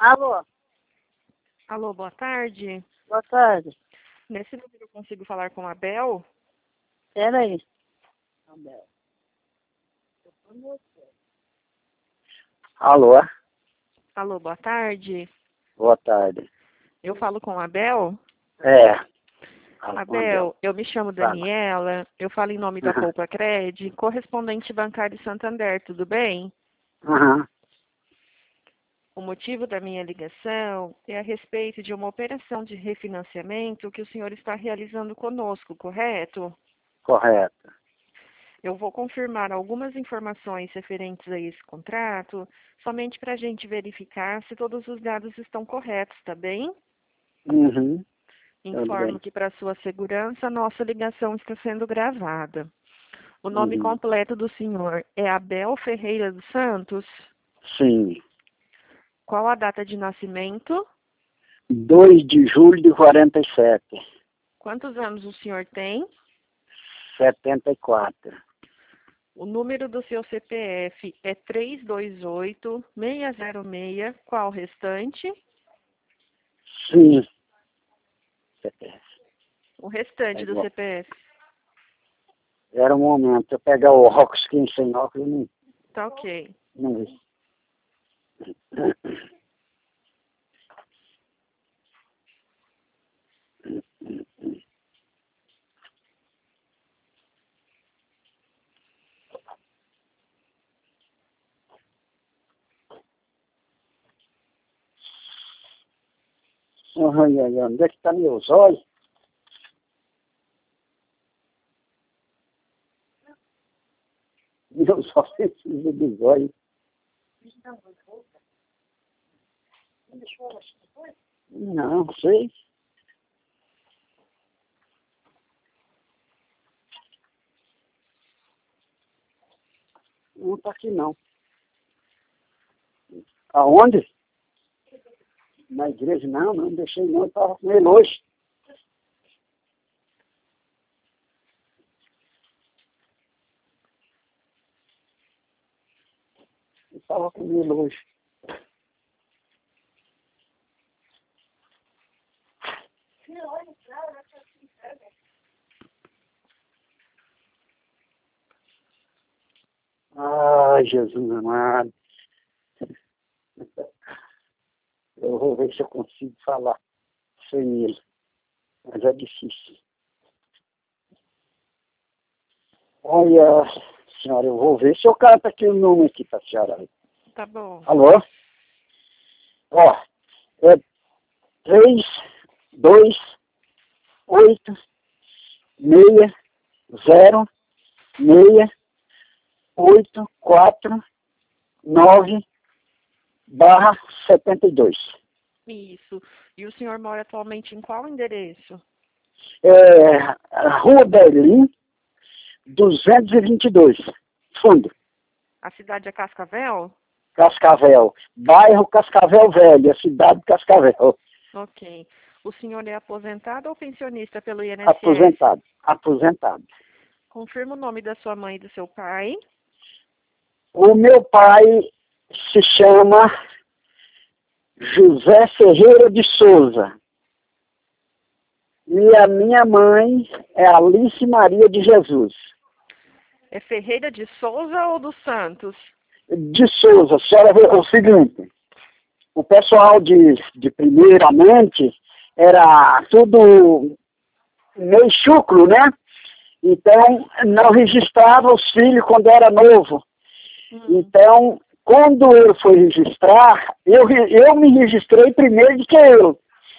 Alô, Alô, boa tarde. boa tarde. Nesse número eu consigo falar com a Abel? Pera aí. Alô, Alô, boa tarde. boa tarde. Eu falo com a Abel? É. Abel, eu me chamo Fala. Daniela, eu falo em nome da Aham. Poupa Cred, correspondente bancário Santander, tudo bem? Aham. O motivo da minha ligação é a respeito de uma operação de refinanciamento que o senhor está realizando conosco, correto? Correto. Eu vou confirmar algumas informações referentes a esse contrato, somente para a gente verificar se todos os dados estão corretos, tá bem? Uhum. Tudo Informo bem. que, para sua segurança, nossa ligação está sendo gravada. O nome Uhum. completo do senhor é Abel Ferreira dos Santos. Sim. Qual a data de nascimento? 2 de julho de 47. Quantos anos o senhor tem? 74. O número do seu CPF é 328-606. Qual o restante? Sim. O restante É do bom. CPF. Era um momento. Eu pegar o óculos, quem sem óculos, Tá ok. não vi. Ai, ai, ai. Onde é que tá meus olhos? Meus olhos precisam dos olhos. Não sei. Não tá aqui não. Aonde? Na igreja? Não deixei não. Eu tava com ele hoje. Eu tava com ele hoje. Ai, Jesus amado. Eu vou ver se eu consigo falar sem ele. Mas é difícil. Olha, senhora, eu vou ver se eu canto aqui o nome aqui pra senhora. Tá bom. Alô? Ó, é 3, 2, 8, 6, 0, 6, 8, 4, 9, barra 72. Isso. E o senhor mora atualmente em qual endereço? Rua Berlim, 222, fundo, A cidade é Cascavel? Cascavel, bairro Cascavel Velho, a cidade de Cascavel, Ok. O senhor é aposentado ou pensionista pelo INSS? aposentado. Confirma o nome da sua mãe e do seu pai. O meu pai se chama José Ferreira de Souza e a minha mãe é Alice Maria de Jesus. É Ferreira de Souza ou dos Santos? De Souza, a senhora vê o seguinte, o pessoal de primeiramente era tudo meio chucro, né? Então, não registrava os filhos quando era novo. Então, quando ele foi registrar, eu me registrei primeiro do que ele.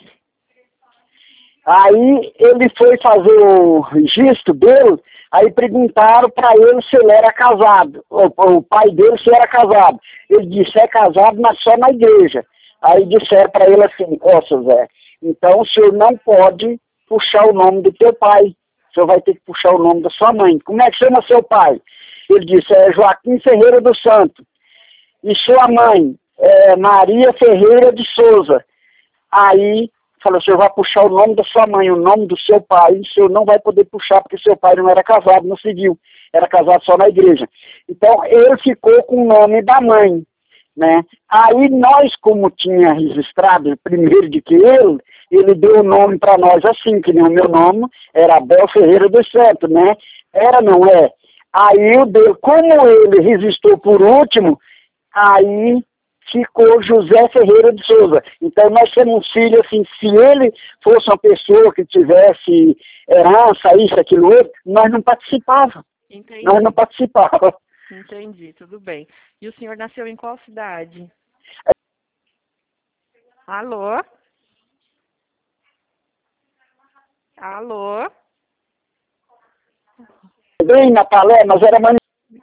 Aí ele foi fazer o registro dele, aí perguntaram para ele se ele era casado, o pai dele se era casado. Ele disse, é casado, mas só na igreja. Aí disseram para ele assim, ó, seu Zé, então o senhor não pode puxar o nome do teu pai, o senhor vai ter que puxar o nome da sua mãe. Como é que chama seu pai? Ele disse, é Joaquim Ferreira do Santo. E sua mãe? É Maria Ferreira de Souza. Aí falou, o senhor vai puxar o nome da sua mãe, o nome do seu pai, o senhor não vai poder puxar, porque seu pai não era casado no civil, era casado só na igreja. Então, ele ficou com o nome da mãe. né? Aí nós, como tinha registrado primeiro de que ele deu o nome para nós assim, que nem o meu nome era Abel Ferreira dos Santos, né? Era, não é? Aí o dele, como ele registrou por último, aí ficou José Ferreira de Souza. Então nós temos um filho assim, se ele fosse uma pessoa que tivesse herança, isso, aquilo outro, nós não participávamos. Entendi. Nós não participávamos. Entendi, tudo bem. E o senhor nasceu em qual cidade? Alô? Alô? Bem na Palé, mas era mani...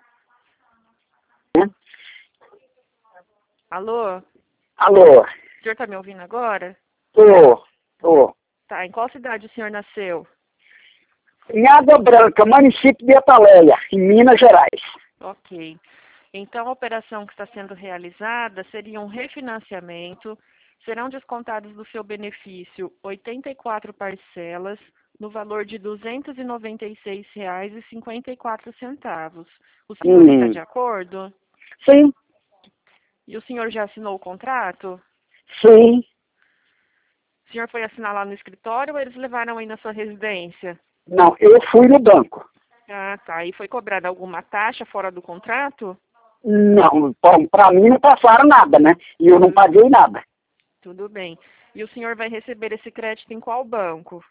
Alô? Alô? O senhor está me ouvindo agora? Tô. Tá, em qual cidade o senhor nasceu? Em Água Branca, município de Ataleia, em Minas Gerais. Ok. Então, a operação que está sendo realizada seria um refinanciamento. Serão descontados do seu benefício 84 parcelas no valor de R$ 296,54. O senhor está de acordo? Sim. E o senhor já assinou o contrato? Sim. O senhor foi assinar lá no escritório ou eles levaram aí na sua residência? Não, eu fui no banco. Ah, tá. E foi cobrada alguma taxa fora do contrato? Não, para mim não passaram nada, né? E eu não paguei nada. Tudo bem. E o senhor vai receber esse crédito em qual banco?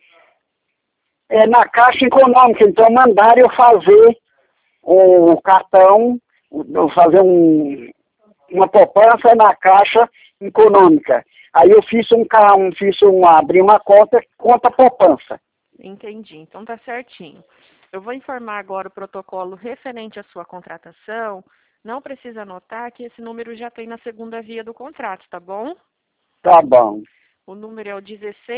É na Caixa Econômica, então mandaram eu fazer o cartão, fazer uma poupança na Caixa Econômica. Aí eu abri uma conta poupança. Entendi. Então tá certinho. Eu vou informar agora o protocolo referente à sua contratação. Não precisa anotar que esse número já tem na segunda via do contrato, tá bom? Tá bom. O número é o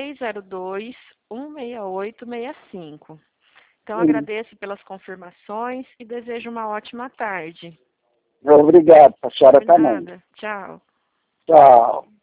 1602-16865. Então, agradeço pelas confirmações e desejo uma ótima tarde. Obrigado, a senhora também. Nada. Tchau. Tchau.